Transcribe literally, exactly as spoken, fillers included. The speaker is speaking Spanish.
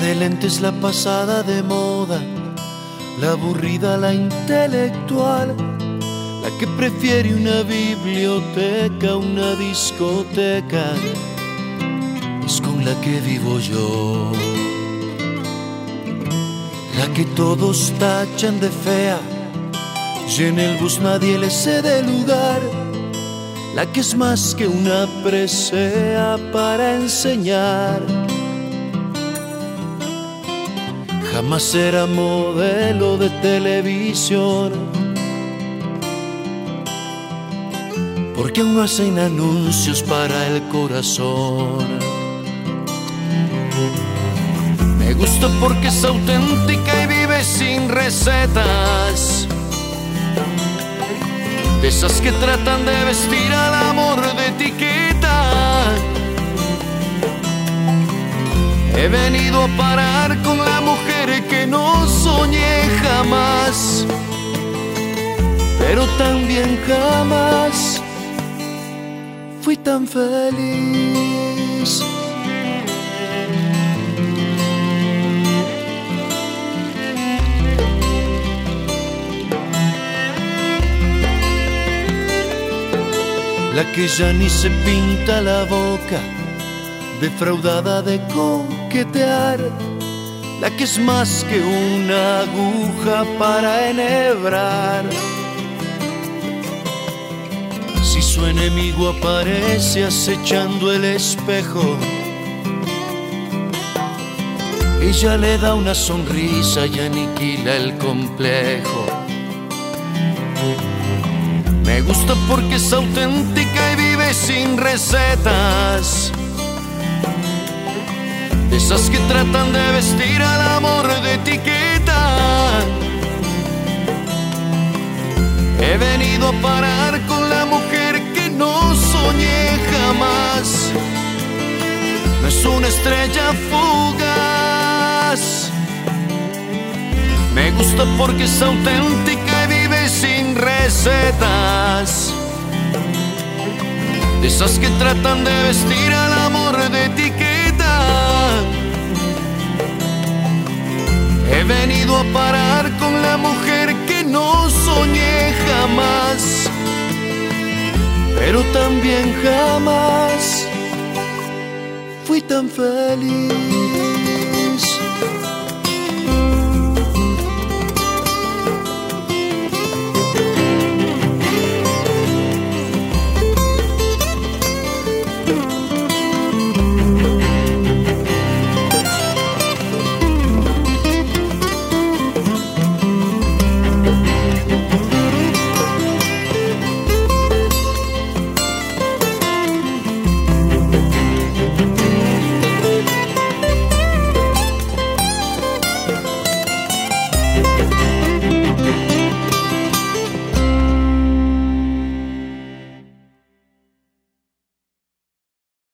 de lentes, la pasada de moda, la aburrida, la intelectual, la que prefiere una biblioteca, una discoteca, es con la que vivo yo. La que todos tachan de fea y en el bus nadie le cede lugar, la que es más que una presea para enseñar. Jamás será modelo de televisión, porque aún no hacen anuncios para el corazón. Me gusta porque es auténtica y vive sin recetas, de esas que tratan de vestir al amor de etiqueta. He venido a parar con la mujer que no soñé jamás, pero también jamás fui tan feliz. La que ya ni se pinta la boca, defraudada de coquetear, la que es más que una aguja para enhebrar. Si su enemigo aparece acechando el espejo, ella le da una sonrisa y aniquila el complejo. Me gusta porque es auténtica y vive sin recetas, de esas que tratan de vestir al amor de etiqueta. He venido a parar con la mujer que no soñé jamás, no es una estrella fugaz. Me gusta porque es auténtica y vive sin recetas, de esas que tratan de vestir al amor de etiqueta. He venido a parar con la mujer que no soñé jamás, pero también jamás fui tan feliz.